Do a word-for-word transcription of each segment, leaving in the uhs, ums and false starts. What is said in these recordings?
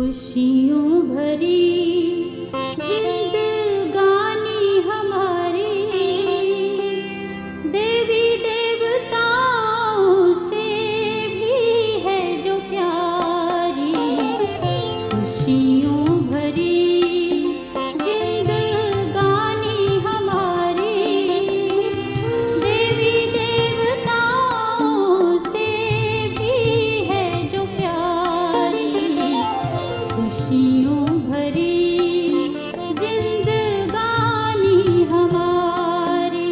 खुशियों भरी जिंदगानी हमारी देवी देवताओं से भी है जो प्यारी। खुशियों भरी जिंदगानी हमारी देवी देवताओं से भी है जो प्यारी। खुशियों भरी जिंदगानी हमारी।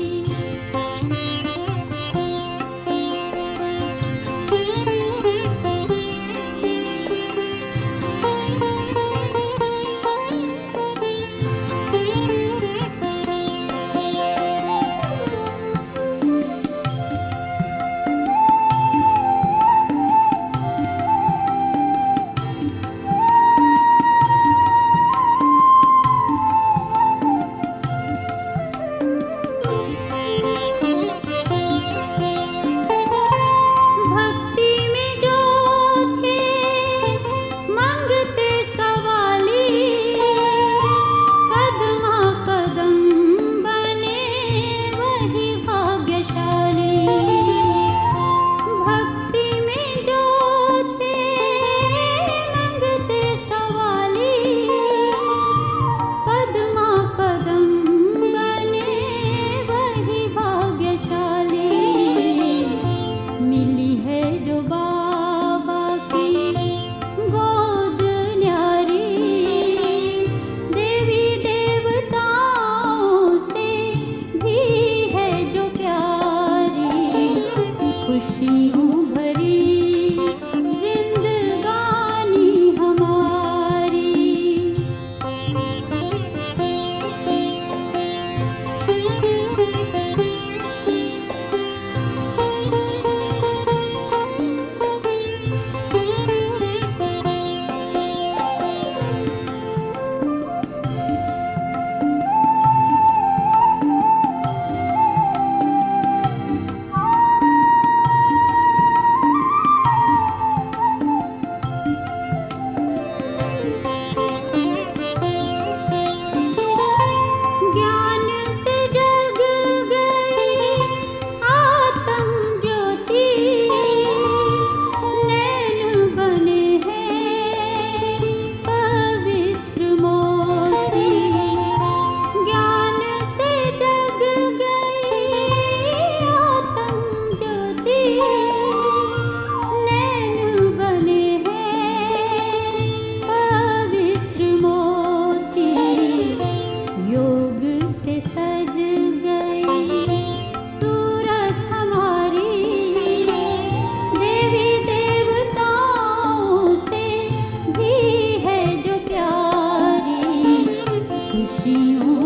भक्ति में जो थे मंगते सवाली कदमा कदम बने वही भाग्यशाली। भक्ति में जो थे मंगते सवाली कदमा कदम बने वही भाग्यशाली। मिली है जो बाबा की गोद न्यारी देवी देवताओं से भी है जो प्यारी। खुशियों भरी जिंदगानी हमारी। ज्ञान से जग गई आत्म ज्योति नैन बने हैं पवित्र मोती। ज्ञान से जग गई आत्म ज्योति नैन बने हैं पवित्र मोती। योग से सज गई सूरत हमारी देवी देवताओं से भी है जो प्यारी। खुशियों